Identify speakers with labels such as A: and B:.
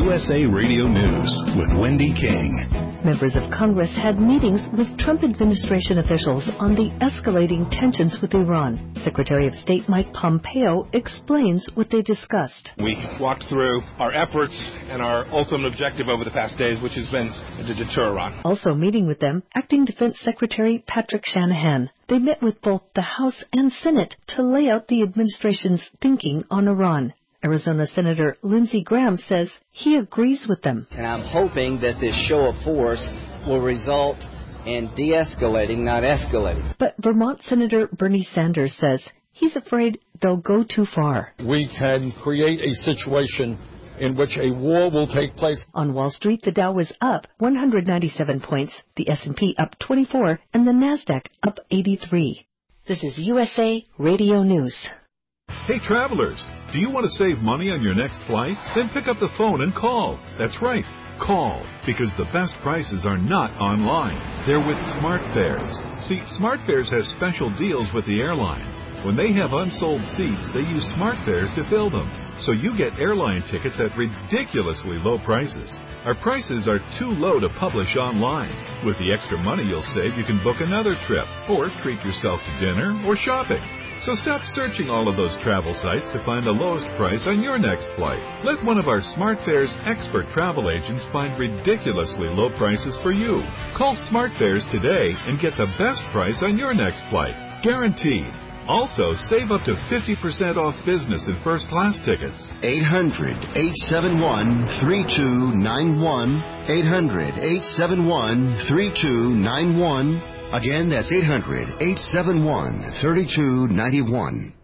A: USA Radio News with Wendy King.
B: Members of Congress had meetings with Trump administration officials on the escalating tensions with Iran. Secretary of State Mike Pompeo explains what they discussed.
C: We walked through our efforts and our ultimate objective over the past days, which has been to deter Iran.
B: Also meeting with them, Acting Defense Secretary Patrick Shanahan. They met with both the House and Senate to lay out the administration's thinking on Iran. Arizona Senator Lindsey Graham says he agrees with them.
D: And I'm hoping that this show of force will result in de-escalating, not escalating.
B: But Vermont Senator Bernie Sanders says he's afraid they'll go too far.
E: We can create a situation in which a war will take place.
B: On Wall Street, the Dow was up 197 points, the S&P up 24, and the Nasdaq up 83. This is USA Radio News.
F: Hey travelers, do you want to save money on your next flight? Then pick up the phone and call. That's right, call, because the best prices are not online. They're with SmartFares. See, SmartFares has special deals with the airlines. When they have unsold seats, they use SmartFares to fill them. So you get airline tickets at ridiculously low prices. Our prices are too low to publish online. With the extra money you'll save, you can book another trip, or treat yourself to dinner or shopping. So stop searching all of those travel sites to find the lowest price on your next flight. Let one of our SmartFares expert travel agents find ridiculously low prices for you. Call SmartFares today and get the best price on your next flight. Guaranteed. Also, save up to 50% off business and first-class tickets.
G: 800-871-3291. 800-871-3291. Again, that's 800-871-3291.